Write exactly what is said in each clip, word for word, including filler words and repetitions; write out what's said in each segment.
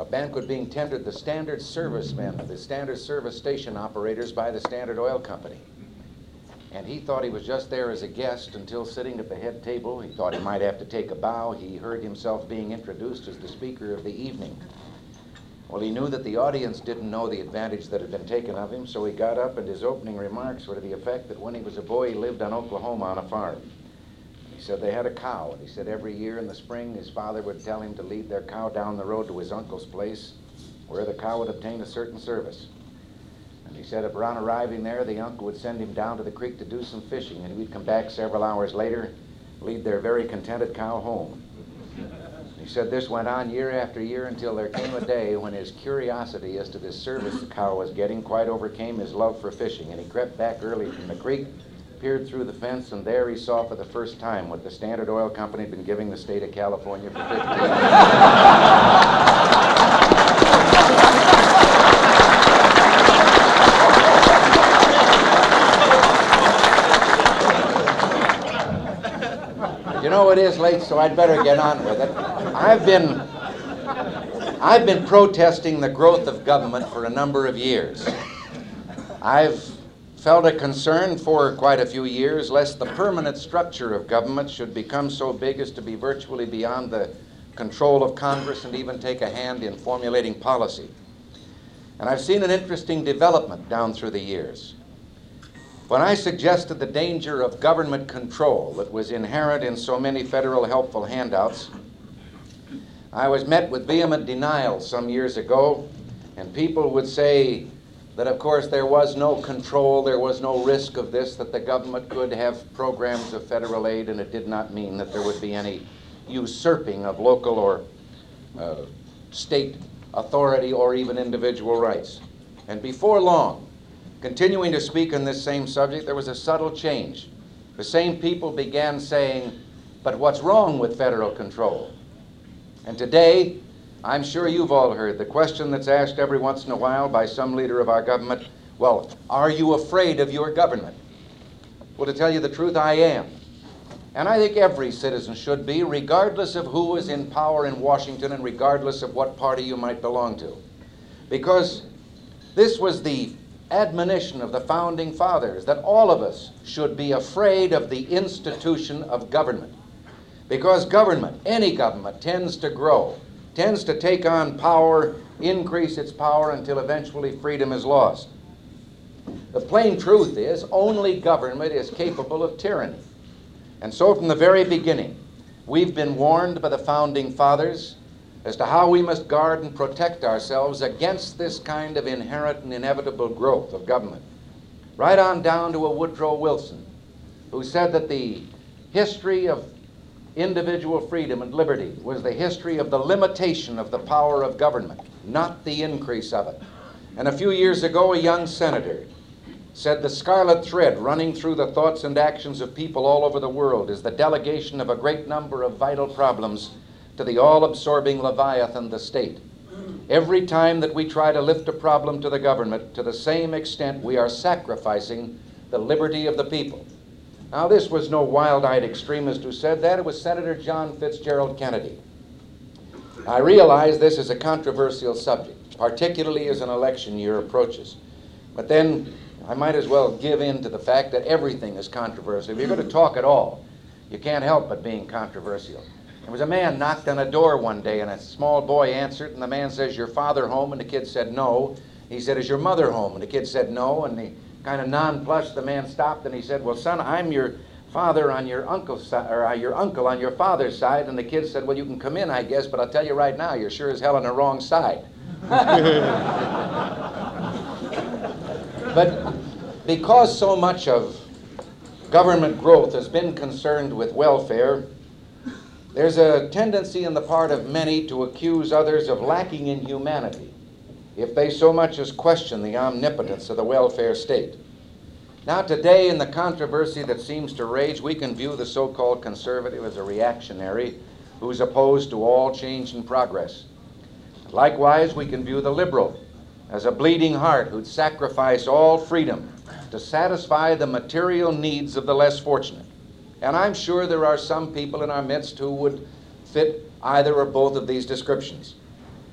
banquet being tendered the standard servicemen, the standard service station operators by the Standard Oil Company. And he thought he was just there as a guest until sitting at the head table. He thought he might have to take a bow. He heard himself being introduced as the speaker of the evening. Well, he knew that the audience didn't know the advantage that had been taken of him, so he got up, and his opening remarks were to the effect that when he was a boy, he lived on Oklahoma on a farm. He said they had a cow, and he said every year in the spring, his father would tell him to lead their cow down the road to his uncle's place, where the cow would obtain a certain service. And he said upon arriving there, the uncle would send him down to the creek to do some fishing, and we'd come back several hours later, lead their very contented cow home. He said this went on year after year until there came a day when his curiosity as to this service the cow was getting quite overcame his love for fishing, and he crept back early from the creek, peered through the fence, and there he saw for the first time what the Standard Oil Company had been giving the state of California for fifteen years. You know it is late, so I'd better get on with it. I've been, I've been protesting the growth of government for a number of years. I've felt a concern for quite a few years lest the permanent structure of government should become so big as to be virtually beyond the control of Congress and even take a hand in formulating policy. And I've seen an interesting development down through the years. When I suggested the danger of government control that was inherent in so many federal helpful handouts, I was met with vehement denial some years ago, and people would say that, of course, there was no control, there was no risk of this, that the government could have programs of federal aid, and it did not mean that there would be any usurping of local or uh, state authority or even individual rights. And before long, continuing to speak on this same subject, there was a subtle change. The same people began saying, but what's wrong with federal control? And today, I'm sure you've all heard the question that's asked every once in a while by some leader of our government, well, are you afraid of your government? Well, to tell you the truth, I am. And I think every citizen should be, regardless of who is in power in Washington and regardless of what party you might belong to. Because this was the admonition of the Founding Fathers, that all of us should be afraid of the institution of government. Because government, any government, tends to grow, tends to take on power, increase its power until eventually freedom is lost. The plain truth is only government is capable of tyranny. And so from the very beginning, we've been warned by the Founding Fathers as to how we must guard and protect ourselves against this kind of inherent and inevitable growth of government. Right on down to a Woodrow Wilson, who said that the history of individual freedom and liberty was the history of the limitation of the power of government, not the increase of it. And a few years ago, a young senator said the scarlet thread running through the thoughts and actions of people all over the world is the delegation of a great number of vital problems to the all-absorbing Leviathan, the state. Every time that we try to lift a problem to the government, to the same extent we are sacrificing the liberty of the people. Now, this was no wild-eyed extremist who said that. It was Senator John Fitzgerald Kennedy. I realize this is a controversial subject, particularly as an election year approaches. But then I might as well give in to the fact that everything is controversial. If you're going to talk at all, you can't help but being controversial. There was a man knocked on a door one day, and a small boy answered, and the man says, "Your father home?" And the kid said, "No." He said, "Is your mother home?" And the kid said, "No." And the kind of nonplussed, the man stopped, and he said, "Well, son, I'm your father on your uncle's side, or your uncle on your father's side." And the kid said, "Well, you can come in, I guess, but I'll tell you right now, you're sure as hell on the wrong side." But because so much of government growth has been concerned with welfare, there's a tendency in the part of many to accuse others of lacking in humanity if they so much as question the omnipotence of the welfare state. Now today, in the controversy that seems to rage, we can view the so-called conservative as a reactionary who's opposed to all change and progress. Likewise, we can view the liberal as a bleeding heart who'd sacrifice all freedom to satisfy the material needs of the less fortunate. And I'm sure there are some people in our midst who would fit either or both of these descriptions.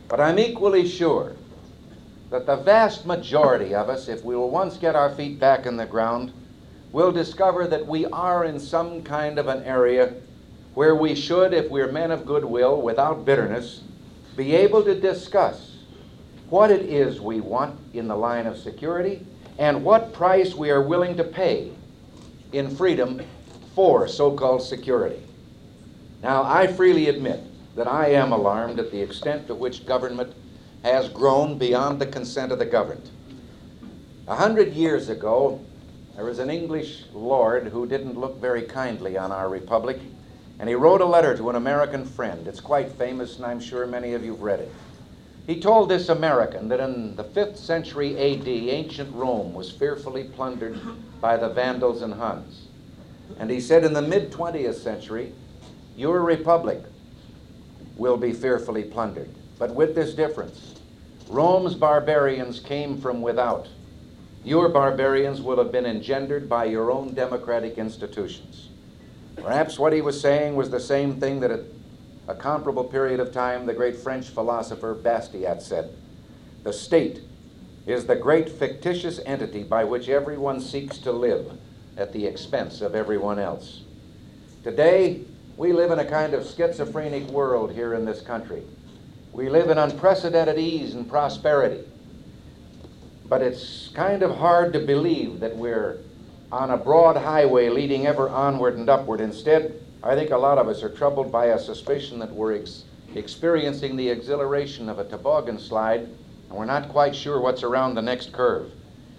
But I'm equally sure that the vast majority of us, if we will once get our feet back in the ground, will discover that we are in some kind of an area where we should, if we're men of goodwill, without bitterness, be able to discuss what it is we want in the line of security and what price we are willing to pay in freedom for so-called security. Now, I freely admit that I am alarmed at the extent to which government has grown beyond the consent of the governed. A hundred years ago, there was an English lord who didn't look very kindly on our republic, and he wrote a letter to an American friend. It's quite famous, and I'm sure many of you have read it. He told this American that in the fifth century A D, ancient Rome was fearfully plundered by the Vandals and Huns. And he said in the mid-twentieth century, your republic will be fearfully plundered, but with this difference. Rome's barbarians came from without. Your barbarians will have been engendered by your own democratic institutions. Perhaps what he was saying was the same thing that at a comparable period of time the great French philosopher Bastiat said. The state is the great fictitious entity by which everyone seeks to live at the expense of everyone else. Today, we live in a kind of schizophrenic world here in this country. We live in unprecedented ease and prosperity. But it's kind of hard to believe that we're on a broad highway leading ever onward and upward. Instead, I think a lot of us are troubled by a suspicion that we're ex experiencing the exhilaration of a toboggan slide, and we're not quite sure what's around the next curve.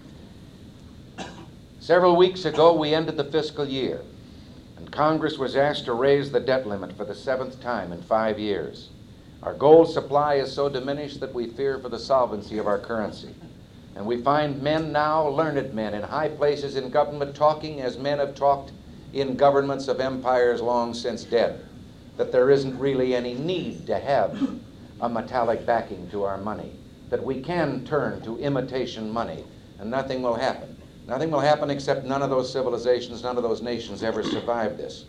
Several weeks ago, we ended the fiscal year, and Congress was asked to raise the debt limit for the seventh time in five years. Our gold supply is so diminished that we fear for the solvency of our currency. And we find men now, learned men in high places in government, talking as men have talked in governments of empires long since dead, that there isn't really any need to have a metallic backing to our money, that we can turn to imitation money and nothing will happen. Nothing will happen except none of those civilizations, none of those nations ever survived this.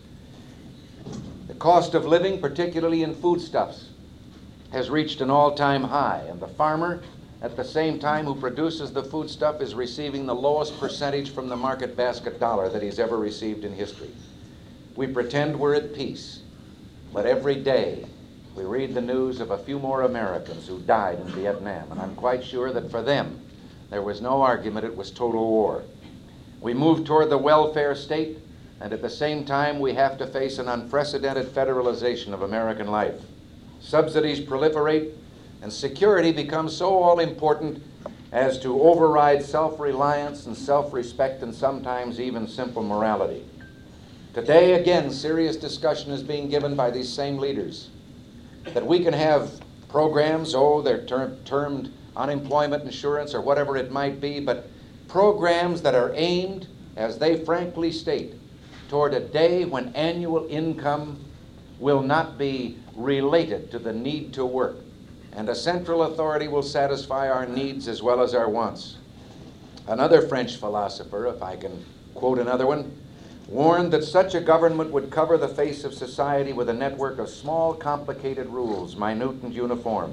The cost of living, particularly in foodstuffs, has reached an all-time high, and the farmer, at the same time, who produces the foodstuff is receiving the lowest percentage from the market basket dollar that he's ever received in history. We pretend we're at peace, but every day we read the news of a few more Americans who died in Vietnam, and I'm quite sure that for them, there was no argument it was total war. We move toward the welfare state, and at the same time, we have to face an unprecedented federalization of American life. Subsidies proliferate, and security becomes so all-important as to override self-reliance and self-respect and sometimes even simple morality. Today, again, serious discussion is being given by these same leaders that we can have programs, oh, they're ter termed unemployment insurance or whatever it might be, but programs that are aimed, as they frankly state, toward a day when annual income will not be related to the need to work, and a central authority will satisfy our needs as well as our wants. Another French philosopher, if I can quote another one, warned that such a government would cover the face of society with a network of small, complicated rules, minute and uniform.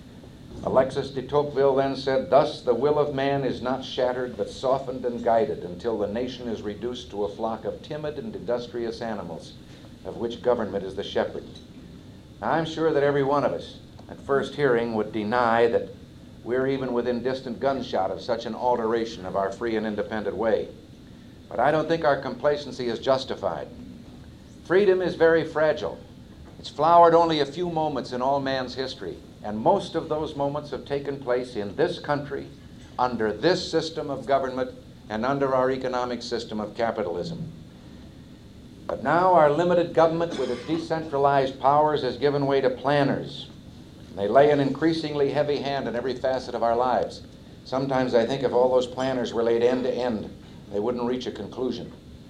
Alexis de Tocqueville then said, thus the will of man is not shattered but softened and guided until the nation is reduced to a flock of timid and industrious animals, of which government is the shepherd. Now, I'm sure that every one of us at first hearing would deny that we're even within distant gunshot of such an alteration of our free and independent way. But I don't think our complacency is justified. Freedom is very fragile. It's flowered only a few moments in all man's history, and most of those moments have taken place in this country, under this system of government, and under our economic system of capitalism. But now our limited government with its decentralized powers has given way to planners. They lay an increasingly heavy hand in every facet of our lives. Sometimes I think if all those planners were laid end to end, they wouldn't reach a conclusion.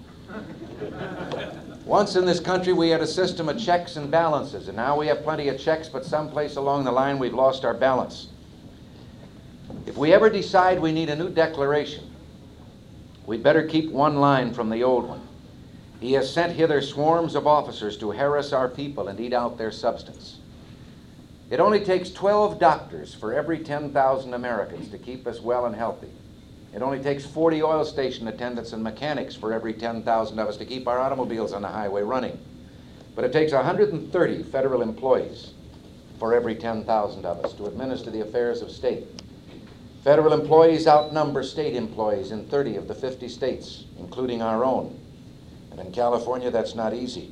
Once in this country, we had a system of checks and balances, and now we have plenty of checks, but someplace along the line, we've lost our balance. If we ever decide we need a new declaration, we'd better keep one line from the old one. He has sent hither swarms of officers to harass our people and eat out their substance. It only takes twelve doctors for every ten thousand Americans to keep us well and healthy. It only takes forty oil station attendants and mechanics for every ten thousand of us to keep our automobiles on the highway running. But it takes one hundred thirty federal employees for every ten thousand of us to administer the affairs of state. Federal employees outnumber state employees in thirty of the fifty states, including our own. And in California, that's not easy.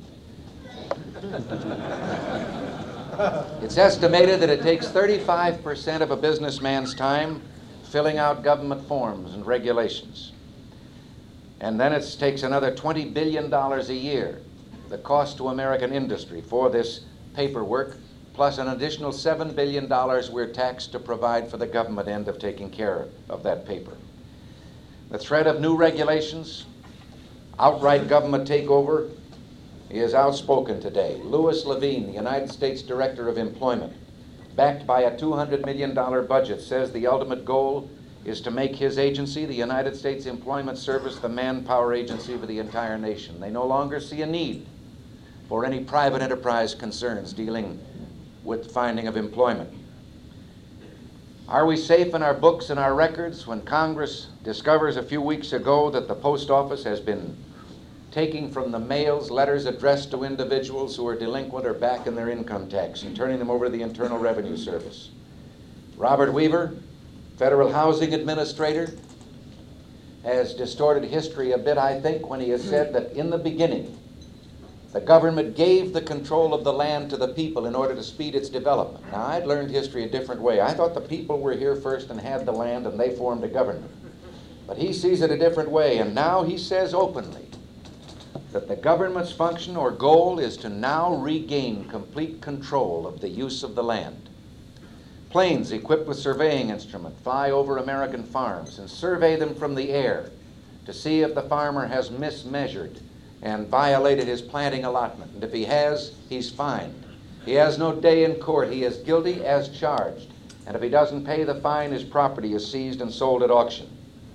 It's estimated that it takes thirty-five percent of a businessman's time filling out government forms and regulations. And then it takes another twenty billion dollars a year, the cost to American industry for this paperwork, plus an additional seven billion dollars we're taxed to provide for the government end of taking care of that paper. The threat of new regulations, outright government takeover, is outspoken today. Louis Levine, the United States Director of Employment, backed by a two hundred million dollars budget, says the ultimate goal is to make his agency, the United States Employment Service, the manpower agency for the entire nation. They no longer see a need for any private enterprise concerns dealing with finding of employment. Are we safe in our books and our records when Congress discovers a few weeks ago that the post office has been taking from the mails letters addressed to individuals who are delinquent or back in their income tax and turning them over to the Internal Revenue Service? Robert Weaver, Federal Housing Administrator, has distorted history a bit, I think, when he has said that in the beginning, the government gave the control of the land to the people in order to speed its development. Now, I'd learned history a different way. I thought the people were here first and had the land and they formed a government. But he sees it a different way, and now he says openly that the government's function or goal is to now regain complete control of the use of the land. Planes equipped with surveying instruments fly over American farms and survey them from the air to see if the farmer has mismeasured and violated his planting allotment. And if he has, he's fined. He has no day in court. He is guilty as charged. And if he doesn't pay the fine, his property is seized and sold at auction.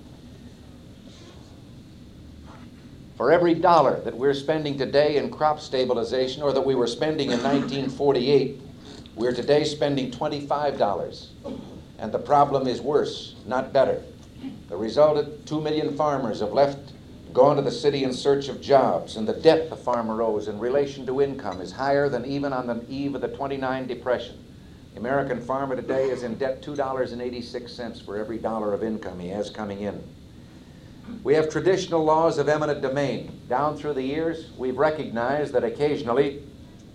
For every dollar that we're spending today in crop stabilization, or that we were spending in nineteen forty-eight, we're today spending twenty-five dollars. And the problem is worse, not better. The result is two million farmers have left, gone to the city in search of jobs, and the debt the farmer owes in relation to income is higher than even on the eve of the twenty-nine Depression. The American farmer today is in debt two dollars and eighty-six cents for every dollar of income he has coming in. We have traditional laws of eminent domain. Down through the years, we've recognized that occasionally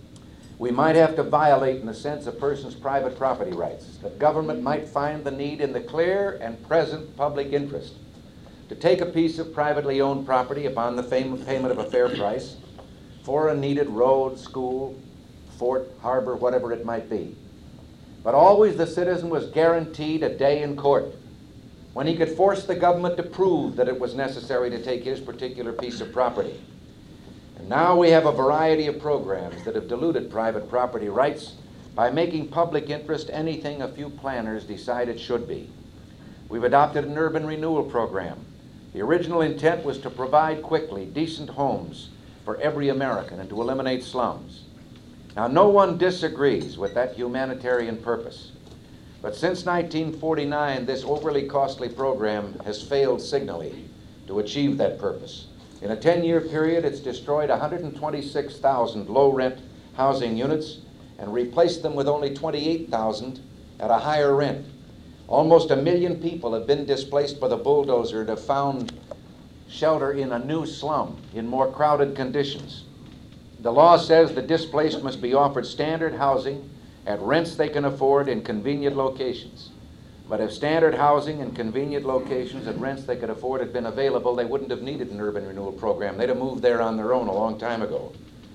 we might have to violate, in a sense, a person's private property rights. The government might find the need in the clear and present public interest to take a piece of privately owned property upon the payment of a fair price for a needed road, school, fort, harbor, whatever it might be. But always the citizen was guaranteed a day in court when he could force the government to prove that it was necessary to take his particular piece of property. And now we have a variety of programs that have diluted private property rights by making public interest anything a few planners decide it should be. We've adopted an urban renewal program. The original intent was to provide quickly decent homes for every American and to eliminate slums. Now, no one disagrees with that humanitarian purpose. But since nineteen forty-nine, this overly costly program has failed signally to achieve that purpose. In a ten-year period, it's destroyed one hundred twenty-six thousand low-rent housing units and replaced them with only twenty-eight thousand at a higher rent. Almost a million people have been displaced by the bulldozer and have found shelter in a new slum in more crowded conditions. The law says the displaced must be offered standard housing at rents they can afford in convenient locations. But if standard housing in convenient locations at rents they could afford had been available, they wouldn't have needed an urban renewal program. They'd have moved there on their own a long time ago.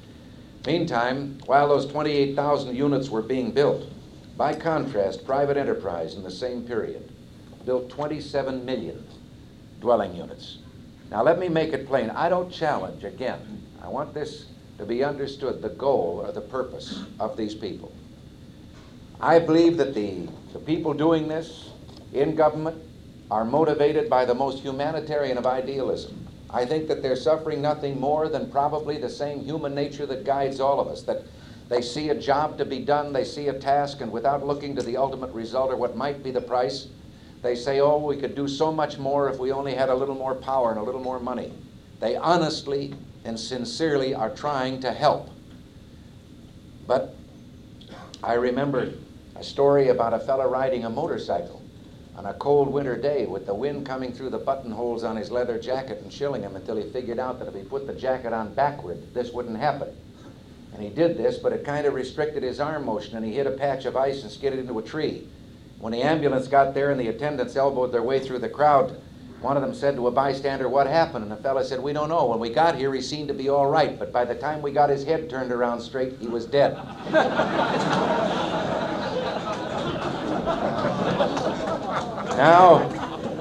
Meantime, while those twenty-eight thousand units were being built, by contrast, private enterprise in the same period built twenty-seven million dwelling units. Now let me make it plain. I don't challenge, again, I want this to be understood, the goal or the purpose of these people. I believe that the, the people doing this in government are motivated by the most humanitarian of idealism. I think that they're suffering nothing more than probably the same human nature that guides all of us, that, They see a job to be done, they see a task, and without looking to the ultimate result or what might be the price, they say, oh, we could do so much more if we only had a little more power and a little more money. They honestly and sincerely are trying to help. But I remember a story about a fella riding a motorcycle on a cold winter day with the wind coming through the buttonholes on his leather jacket and chilling him until he figured out that if he put the jacket on backward, this wouldn't happen. And he did this, but it kind of restricted his arm motion, and he hit a patch of ice and skidded into a tree. When the ambulance got there and the attendants elbowed their way through the crowd, one of them said to a bystander, what happened? And the fella said, we don't know. When we got here, he seemed to be all right, but by the time we got his head turned around straight, he was dead. Now,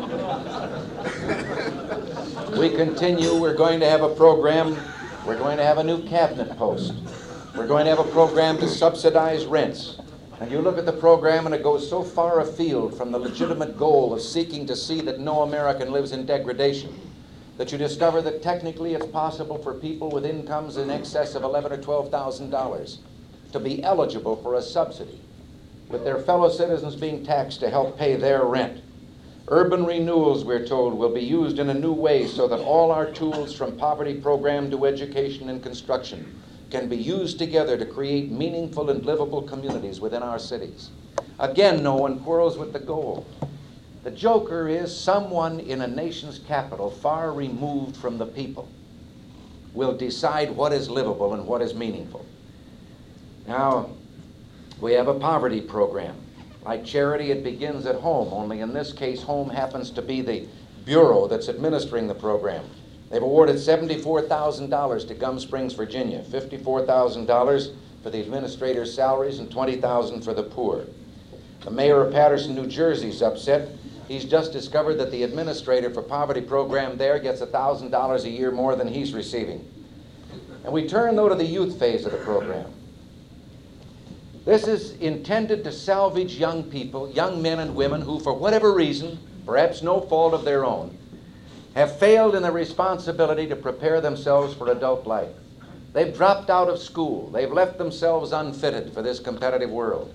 we continue. We're going to have a program. We're going to have a new cabinet post. We're going to have a program to subsidize rents. And you look at the program and it goes so far afield from the legitimate goal of seeking to see that no American lives in degradation that you discover that technically it's possible for people with incomes in excess of eleven thousand or twelve thousand dollars to be eligible for a subsidy, with their fellow citizens being taxed to help pay their rent. Urban renewals, we're told, will be used in a new way so that all our tools from poverty program to education and construction can be used together to create meaningful and livable communities within our cities. Again, no one quarrels with the goal. The joker is someone in a nation's capital far removed from the people will decide what is livable and what is meaningful. Now, we have a poverty program. Like charity, it begins at home, only in this case, home happens to be the bureau that's administering the program. They've awarded seventy-four thousand dollars to Gum Springs, Virginia, fifty-four thousand dollars for the administrator's salaries and twenty thousand dollars for the poor. The mayor of Paterson, New Jersey is upset. He's just discovered that the administrator for poverty program there gets one thousand dollars a year more than he's receiving. And we turn, though, to the youth phase of the program. This is intended to salvage young people, young men and women who, for whatever reason, perhaps no fault of their own, have failed in the responsibility to prepare themselves for adult life. They've dropped out of school. They've left themselves unfitted for this competitive world.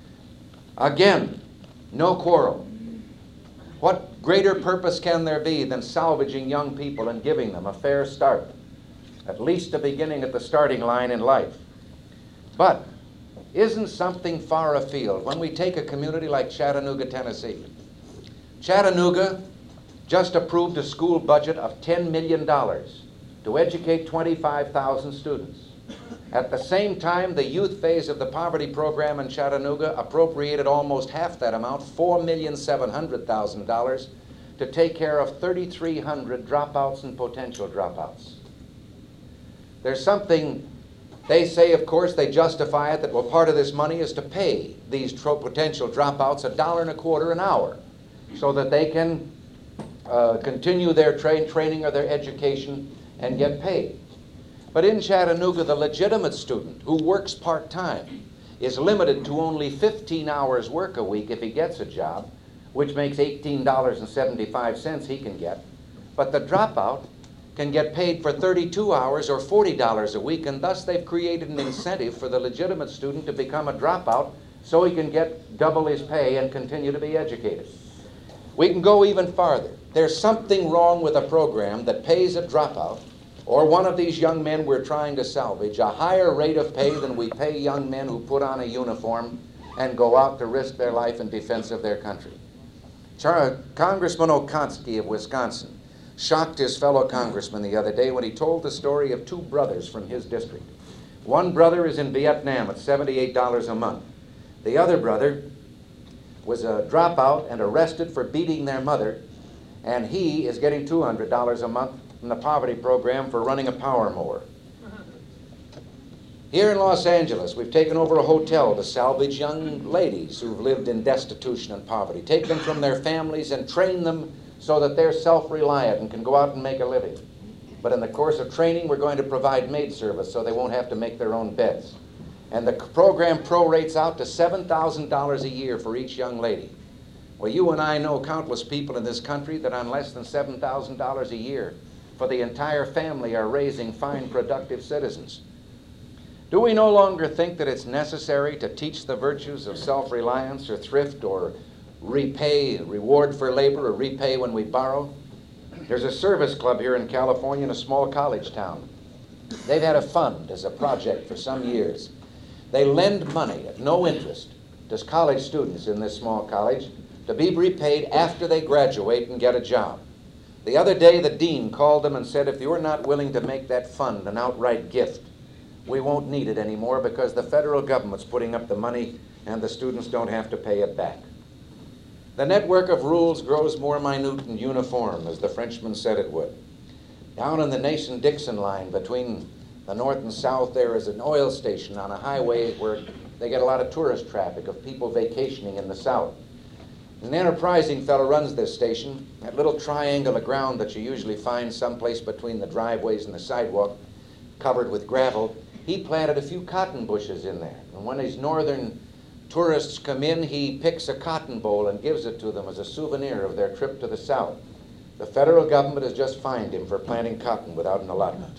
Again, no quarrel. What greater purpose can there be than salvaging young people and giving them a fair start, at least a beginning at the starting line in life? But isn't something far afield when we take a community like Chattanooga, Tennessee? Chattanooga just approved a school budget of ten million dollars to educate twenty-five thousand students. At the same time, the youth phase of the poverty program in Chattanooga appropriated almost half that amount, four million seven hundred thousand dollars, to take care of thirty-three hundred dropouts and potential dropouts. There's something, they say, of course, they justify it, that, well, part of this money is to pay these potential dropouts a dollar and a quarter an hour so that they can Uh, continue their train, training or their education and get paid. But in Chattanooga, the legitimate student who works part-time is limited to only fifteen hours work a week if he gets a job, which makes eighteen dollars and seventy-five cents he can get. But the dropout can get paid for thirty-two hours or forty dollars a week, and thus they've created an incentive for the legitimate student to become a dropout so he can get double his pay and continue to be educated. We can go even farther. There's something wrong with a program that pays a dropout, or one of these young men we're trying to salvage, a higher rate of pay than we pay young men who put on a uniform and go out to risk their life in defense of their country. Char- Congressman Okonski of Wisconsin shocked his fellow congressman the other day when he told the story of two brothers from his district. One brother is in Vietnam at seventy-eight dollars a month. The other brother was a dropout and arrested for beating their mother, and he is getting two hundred dollars a month from the poverty program for running a power mower. Here in Los Angeles, we've taken over a hotel to salvage young ladies who've lived in destitution and poverty, take them from their families and train them so that they're self-reliant and can go out and make a living. But in the course of training, we're going to provide maid service so they won't have to make their own beds. And the program prorates out to seven thousand dollars a year for each young lady. Well, you and I know countless people in this country that on less than seven thousand dollars a year for the entire family are raising fine, productive citizens. Do we no longer think that it's necessary to teach the virtues of self-reliance or thrift or repay, reward for labor or repay when we borrow? There's a service club here in California in a small college town. They've had a fund as a project for some years. They lend money at no interest to college students in this small college to be repaid after they graduate and get a job. The other day, the dean called them and said, if you're not willing to make that fund an outright gift, we won't need it anymore because the federal government's putting up the money and the students don't have to pay it back. The network of rules grows more minute and uniform, as the Frenchman said it would. Down in the Nason-Dixon line between the north and south, there is an oil station on a highway where they get a lot of tourist traffic of people vacationing in the south. An enterprising fellow runs this station, that little triangle of ground that you usually find someplace between the driveways and the sidewalk, covered with gravel. He planted a few cotton bushes in there. And when these northern tourists come in, he picks a cotton boll and gives it to them as a souvenir of their trip to the south. The federal government has just fined him for planting cotton without an allotment.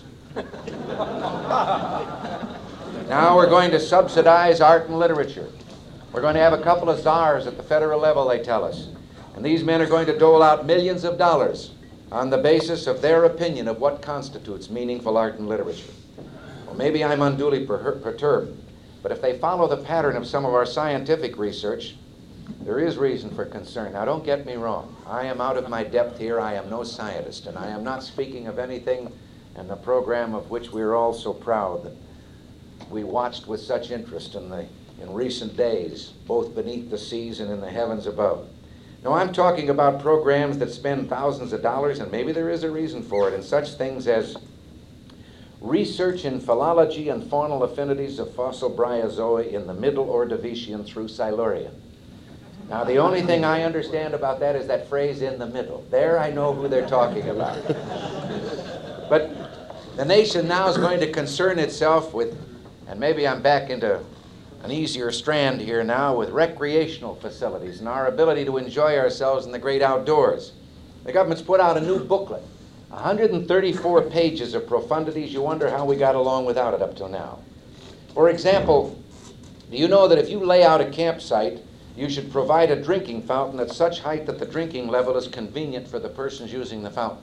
Now we're going to subsidize art and literature. We're going to have a couple of czars at the federal level, they tell us. And these men are going to dole out millions of dollars on the basis of their opinion of what constitutes meaningful art and literature. Well, maybe I'm unduly per perturbed, but if they follow the pattern of some of our scientific research, there is reason for concern. Now, don't get me wrong. I am out of my depth here. I am no scientist, and I am not speaking of anything in the program of which we are all so proud that we watched with such interest in, the, in recent days, both beneath the seas and in the heavens above. No, I'm talking about programs that spend thousands of dollars, and maybe there is a reason for it, in such things as research in philology and faunal affinities of fossil bryozoa in the Middle Ordovician through Silurian. Now, the only thing I understand about that is that phrase, in the middle. There I know who they're talking about. But the nation now is going to concern itself with, and maybe I'm back into an easier strand here now, with recreational facilities and our ability to enjoy ourselves in the great outdoors. The government's put out a new booklet, one hundred thirty-four pages of profundities. You wonder how we got along without it up till now. For example, do you know that if you lay out a campsite, you should provide a drinking fountain at such height that the drinking level is convenient for the persons using the fountain?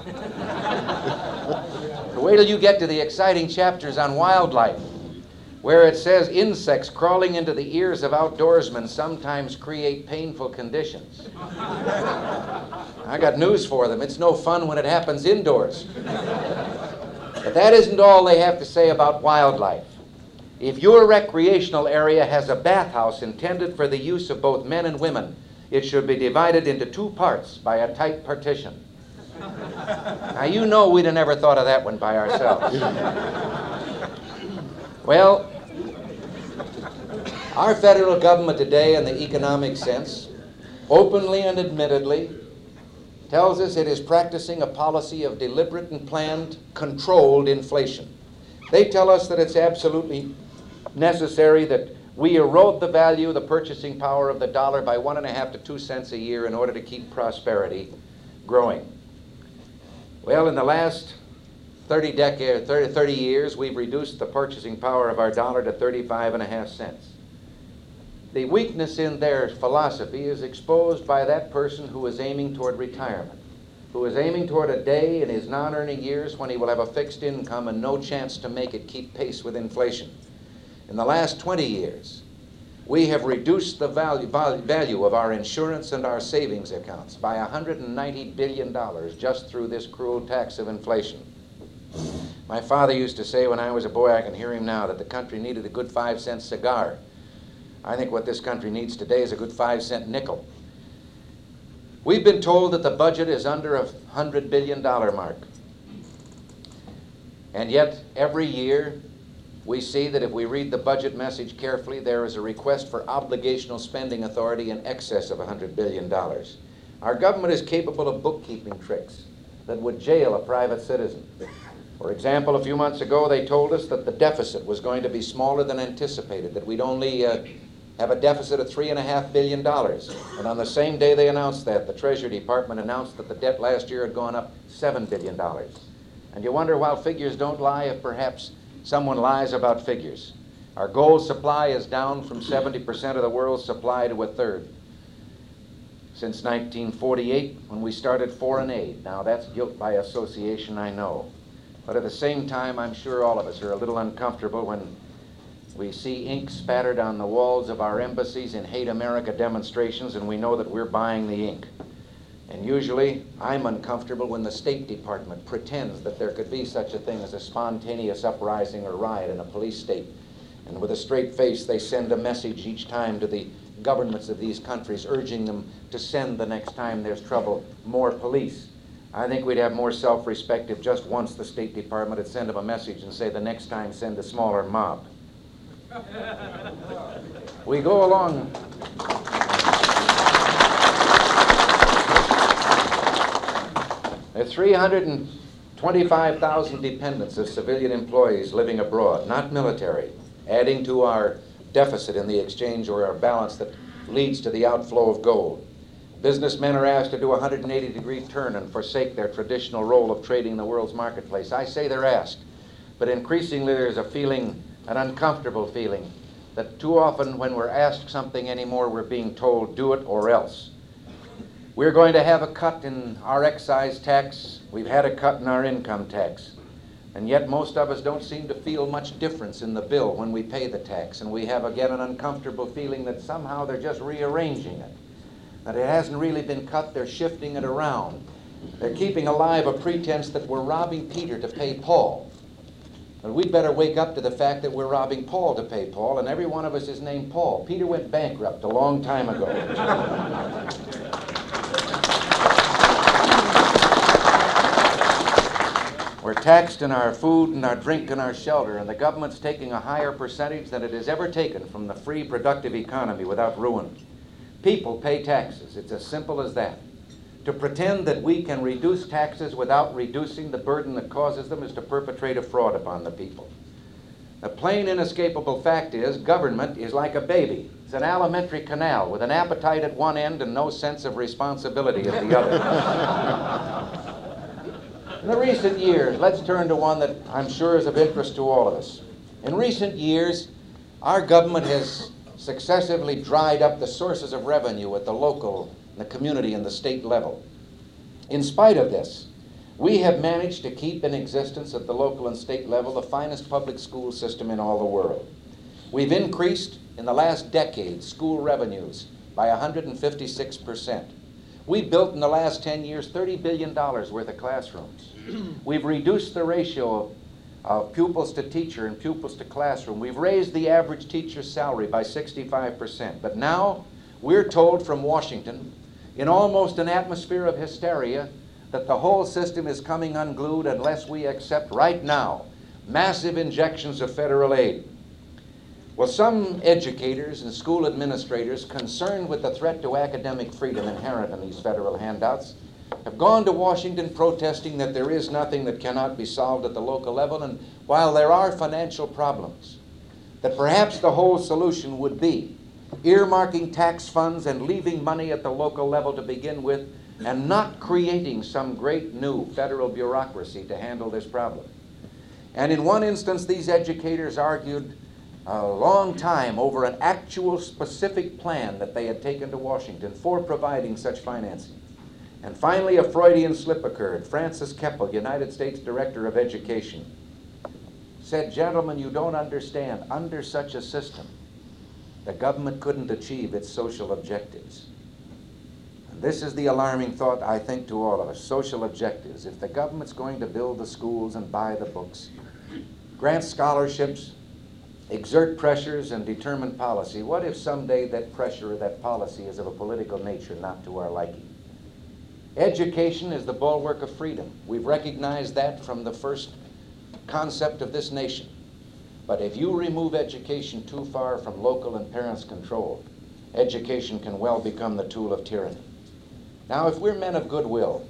Wait till you get to the exciting chapters on wildlife, where it says insects crawling into the ears of outdoorsmen sometimes create painful conditions. I got news for them. It's no fun when it happens indoors. But that isn't all they have to say about wildlife. If your recreational area has a bathhouse intended for the use of both men and women, it should be divided into two parts by a tight partition. Now, you know we'd have never thought of that one by ourselves. Well, our federal government today, in the economic sense, openly and admittedly, tells us it is practicing a policy of deliberate and planned, controlled inflation. They tell us that it's absolutely necessary that we erode the value, the purchasing power of the dollar by one and a half to two cents a year in order to keep prosperity growing. Well, in the last thirty decades, thirty, thirty years, we've reduced the purchasing power of our dollar to thirty-five and a half cents. The weakness in their philosophy is exposed by that person who is aiming toward retirement, who is aiming toward a day in his non-earning years when he will have a fixed income and no chance to make it keep pace with inflation. In the last twenty years, we have reduced the value, value of our insurance and our savings accounts by one hundred ninety billion dollars just through this cruel tax of inflation. My father used to say when I was a boy, I can hear him now, that the country needed a good five cent cigar. I think what this country needs today is a good five cent nickel. We've been told that the budget is under a one hundred billion dollar mark. And yet, every year, we see that if we read the budget message carefully, there is a request for obligational spending authority in excess of one hundred billion dollars. Our government is capable of bookkeeping tricks that would jail a private citizen. For example, a few months ago, they told us that the deficit was going to be smaller than anticipated, that we'd only uh, have a deficit of three and a half billion dollars. And on the same day they announced that, the Treasury Department announced that the debt last year had gone up seven billion dollars. And you wonder, while figures don't lie, if perhaps someone lies about figures. Our gold supply is down from seventy percent of the world's supply to a third since nineteen forty-eight, when we started foreign aid. Now, that's guilt by association, I know. But at the same time, I'm sure all of us are a little uncomfortable when we see ink spattered on the walls of our embassies in Hate America demonstrations, and we know that we're buying the ink. And usually, I'm uncomfortable when the State Department pretends that there could be such a thing as a spontaneous uprising or riot in a police state. And with a straight face, they send a message each time to the governments of these countries, urging them to send the next time there's trouble more police. I think we'd have more self-respect if just once the State Department had sent them a message and say, the next time send a smaller mob. We go along. There are three hundred twenty-five thousand dependents of civilian employees living abroad, not military, adding to our deficit in the exchange or our balance that leads to the outflow of gold. Businessmen are asked to do a one hundred eighty degree turn and forsake their traditional role of trading the world's marketplace. I say they're asked, but increasingly there's a feeling, an uncomfortable feeling, that too often when we're asked something anymore, we're being told, do it or else. We're going to have a cut in our excise tax. We've had a cut in our income tax. And yet most of us don't seem to feel much difference in the bill when we pay the tax. And we have, again, an uncomfortable feeling that somehow they're just rearranging it. That it hasn't really been cut, they're shifting it around. They're keeping alive a pretense that we're robbing Peter to pay Paul. But we'd better wake up to the fact that we're robbing Paul to pay Paul, and every one of us is named Paul. Peter went bankrupt a long time ago. We're taxed in our food and our drink and our shelter, and the government's taking a higher percentage than it has ever taken from the free, productive economy without ruin. People pay taxes. It's as simple as that. To pretend that we can reduce taxes without reducing the burden that causes them is to perpetrate a fraud upon the people. The plain, inescapable fact is government is like a baby. It's an alimentary canal with an appetite at one end and no sense of responsibility at the other. In the recent years, let's turn to one that I'm sure is of interest to all of us. In recent years, our government has successively dried up the sources of revenue at the local, the community, and the state level. In spite of this, we have managed to keep in existence at the local and state level the finest public school system in all the world. We've increased in the last decade school revenues by one hundred fifty-six percent. We built in the last ten years thirty billion dollars worth of classrooms. We've reduced the ratio of, of pupils to teacher and pupils to classroom. We've raised the average teacher's salary by sixty-five percent. But now we're told from Washington, in almost an atmosphere of hysteria, that the whole system is coming unglued unless we accept right now massive injections of federal aid. Well, some educators and school administrators concerned with the threat to academic freedom inherent in these federal handouts have gone to Washington protesting that there is nothing that cannot be solved at the local level, and while there are financial problems, that perhaps the whole solution would be earmarking tax funds and leaving money at the local level to begin with, and not creating some great new federal bureaucracy to handle this problem. And in one instance, these educators argued a long time over an actual specific plan that they had taken to Washington for providing such financing. And finally, a Freudian slip occurred. Francis Keppel, United States Director of Education, said, "Gentlemen, you don't understand. Under such a system, the government couldn't achieve its social objectives." And this is the alarming thought, I think, to all of us. Social objectives. If the government's going to build the schools and buy the books, grant scholarships, exert pressures, and determine policy, what if someday that pressure or that policy is of a political nature not to our liking? Education is the bulwark of freedom. We've recognized that from the first concept of this nation. But if you remove education too far from local and parents' control, education can well become the tool of tyranny. Now, if we're men of goodwill,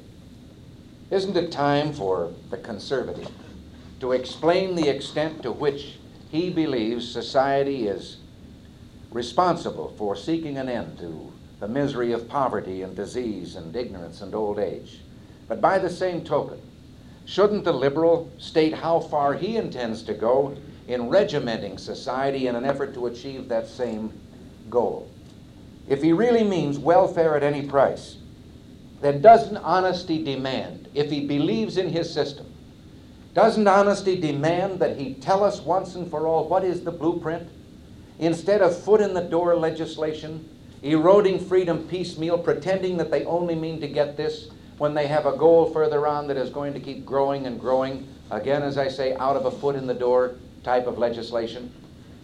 isn't it time for the conservative to explain the extent to which he believes society is responsible for seeking an end to the misery of poverty and disease and ignorance and old age? But by the same token, shouldn't the liberal state how far he intends to go in regimenting society in an effort to achieve that same goal? If he really means welfare at any price, then doesn't honesty demand, if he believes in his system, doesn't honesty demand that he tell us once and for all what is the blueprint? Instead of foot-in-the-door legislation, eroding freedom piecemeal, pretending that they only mean to get this when they have a goal further on that is going to keep growing and growing, again, as I say, out of a foot-in-the-door type of legislation.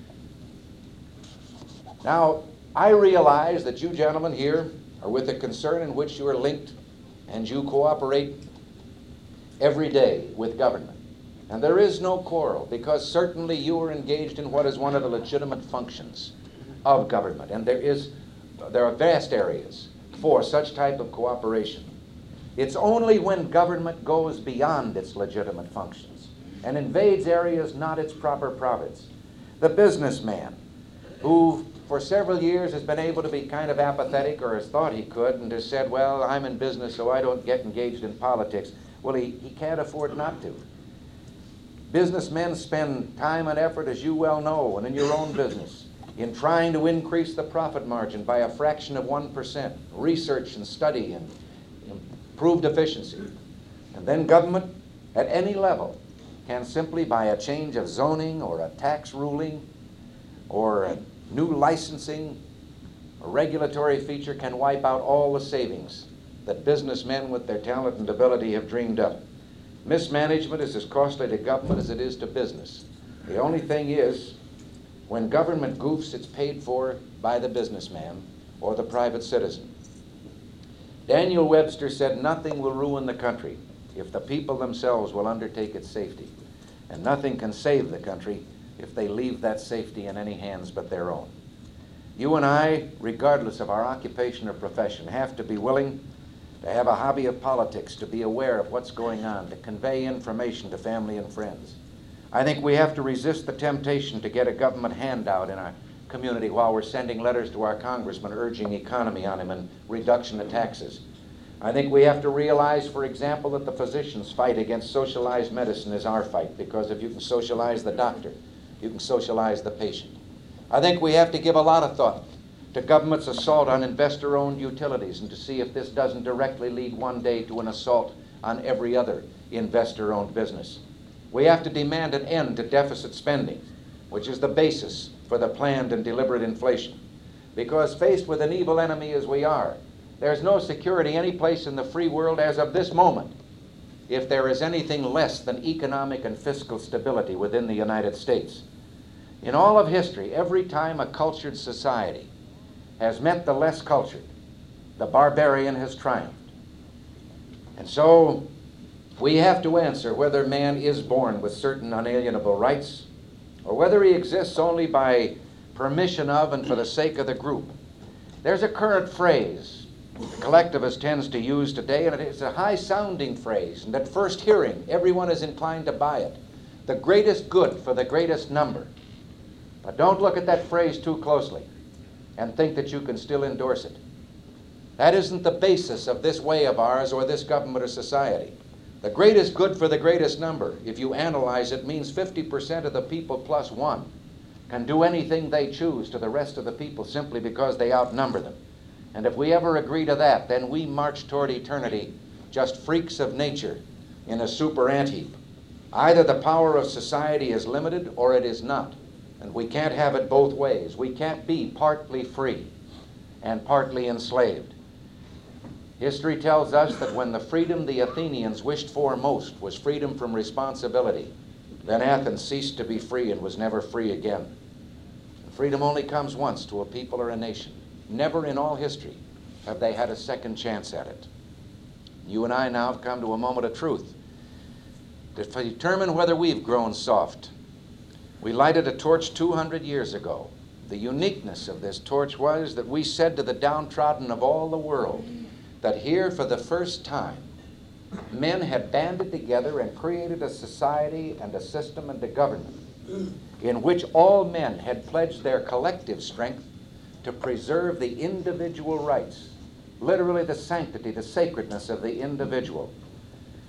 Now, I realize that you gentlemen here are with a concern in which you are linked and you cooperate every day with government. And there is no quarrel, because certainly you are engaged in what is one of the legitimate functions of government. And there is, there are vast areas for such type of cooperation. It's only when government goes beyond its legitimate functions and invades areas not its proper province. The businessman who for several years has been able to be kind of apathetic, or has thought he could, and has said, well, I'm in business so I don't get engaged in politics. Well, he, he can't afford not to. Businessmen spend time and effort, as you well know, and in your own business, in trying to increase the profit margin by a fraction of one percent, research and study and improved efficiency. And then government, at any level, can simply by a change of zoning or a tax ruling or a new licensing, a regulatory feature, can wipe out all the savings that businessmen with their talent and ability have dreamed up. Mismanagement is as costly to government as it is to business. The only thing is, when government goofs, it's paid for by the businessman or the private citizen. Daniel Webster said, nothing will ruin the country if the people themselves will undertake its safety. And nothing can save the country if they leave that safety in any hands but their own. You and I, regardless of our occupation or profession, have to be willing to have a hobby of politics, to be aware of what's going on, to convey information to family and friends. I think we have to resist the temptation to get a government handout in our community while we're sending letters to our congressman urging economy on him and reduction of taxes. I think we have to realize, for example, that the physician's fight against socialized medicine is our fight, because if you can socialize the doctor, you can socialize the patient. I think we have to give a lot of thought to government's assault on investor-owned utilities, and to see if this doesn't directly lead one day to an assault on every other investor-owned business. We have to demand an end to deficit spending, which is the basis for the planned and deliberate inflation. Because faced with an evil enemy as we are, there's no security any place in the free world as of this moment if there is anything less than economic and fiscal stability within the United States. In all of history, every time a cultured society has met the less cultured, the barbarian has triumphed. And so we have to answer whether man is born with certain unalienable rights, or whether he exists only by permission of and for the sake of the group. There's a current phrase the collectivist tends to use today, and it is a high-sounding phrase, and at first hearing, everyone is inclined to buy it. The greatest good for the greatest number. But don't look at that phrase too closely and think that you can still endorse it. That isn't the basis of this way of ours or this government or society. The greatest good for the greatest number, if you analyze it, means fifty percent of the people plus one can do anything they choose to the rest of the people simply because they outnumber them. And if we ever agree to that, then we march toward eternity just freaks of nature in a super ant-heap. Either the power of society is limited or it is not. And we can't have it both ways. We can't be partly free and partly enslaved. History tells us that when the freedom the Athenians wished for most was freedom from responsibility, then Athens ceased to be free and was never free again. And freedom only comes once to a people or a nation. Never in all history have they had a second chance at it. You and I now have come to a moment of truth to determine whether we've grown soft. We lighted a torch two hundred years ago. The uniqueness of this torch was that we said to the downtrodden of all the world that here for the first time men had banded together and created a society and a system and a government in which all men had pledged their collective strength to preserve the individual rights, literally the sanctity, the sacredness of the individual.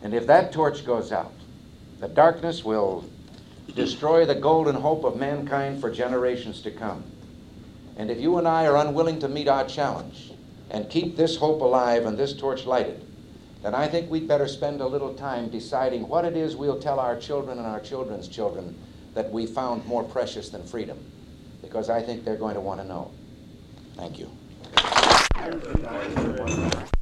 And if that torch goes out, the darkness will destroy the golden hope of mankind for generations to come. And if you and I are unwilling to meet our challenge and keep this hope alive and this torch lighted, then I think we'd better spend a little time deciding what it is we'll tell our children and our children's children that we found more precious than freedom, because I think they're going to want to know. Thank you.